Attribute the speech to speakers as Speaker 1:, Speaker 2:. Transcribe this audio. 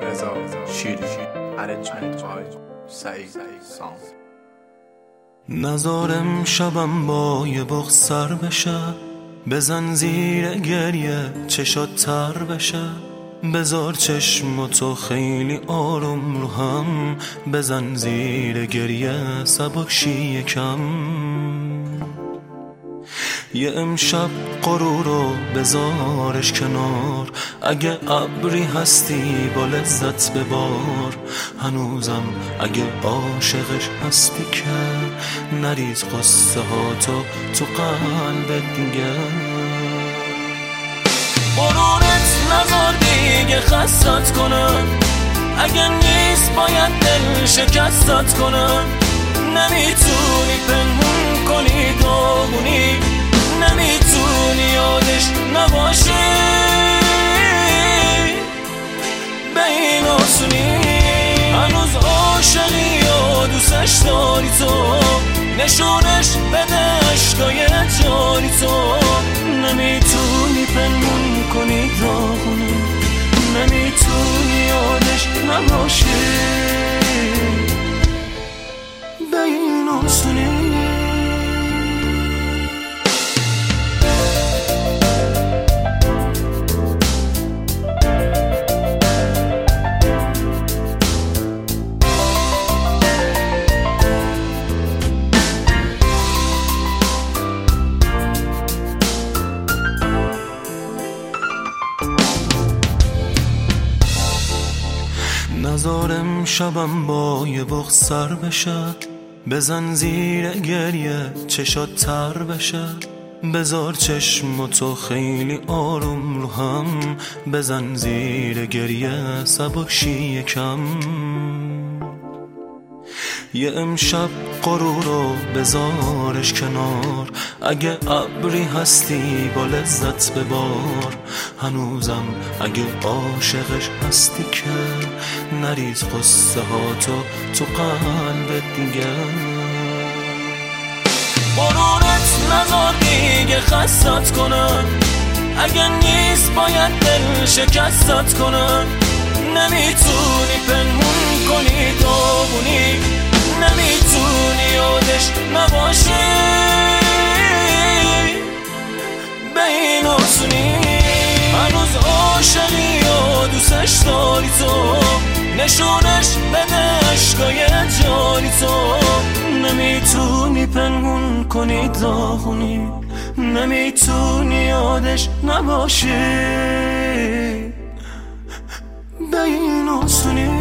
Speaker 1: رضا شیری ارنجمنت بای سعید سام.
Speaker 2: نزارم شبم با یه بغض سر بشه، بزن زیر گریه چشات تر بشه، بذار چشم تو خیلی آروم رو هم، بزن زیر گریه سبک شی یکم. یه امشب غرور رو بذارش کنار، اگه ابری هستی با لذت ببار، هنوزم اگه عاشقش هستی که نریز قصه ها تو قلبت دیگه. غرورت نذار دیگه خستت کنم، اگه نیست باید دل شکستت کنم. نمیتونی پنهون کنی داغونی، نمیتونی یادش نباشی به این آسونی. هنوز عاشقی یا دوستش داری تو، نشونش بده عشقای جاری تو. نمیتونی پنهون کنی داغونی، نمیتونی یادش نباشی به این آسونی. نزارم شبم با یه بغض سر بشه، بزن زیر گریه چشات تر بشه، بذار چشم تو خیلی آروم رو هم، بزن زیر گریه سبک شی یکم. یه امشب غرور رو بذارش کنار، اگه ابری هستی با لذت ببار، هنوزم اگه عاشقش هستی که نریز قصه ها تو قلبت دیگه. غرورت نذار دیگه خستت کنم، اگه نیست باید دل شکستت کنم. نمیتونی پنهون کنی داغونی، نمیتونی یادش نباشی به این آسونی. هنوز عاشقی یا دوستش داری تو، نشونش بده عشقای جاری تو. نمیتونی پنهون کنی داغونی، نمیتونی یادش نباشی به این آسونی.